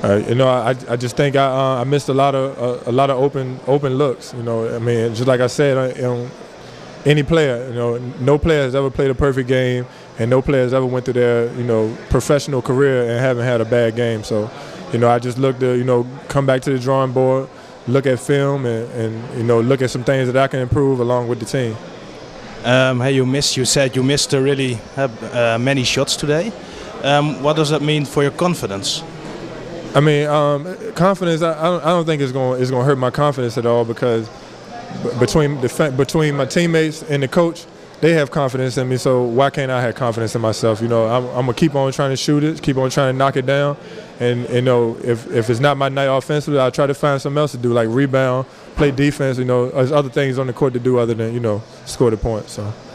I just think I missed a lot of open looks. I mean, just like I said, any player, no player has ever played a perfect game, and no player has ever went through their professional career and haven't had a bad game. So, I just look to come back to the drawing board, look at film, and look at some things that I can improve along with the team. Hey, you said you missed really many shots today. What does that mean for your confidence? I mean, confidence. I don't think it's going to hurt my confidence at all, because between my teammates and the coach, they have confidence in me. So why can't I have confidence in myself? I'm gonna keep on trying to shoot it, keep on trying to knock it down, and if it's not my night offensively, I'll try to find something else to do, like rebound, play defense. There's other things on the court to do other than score the points. So.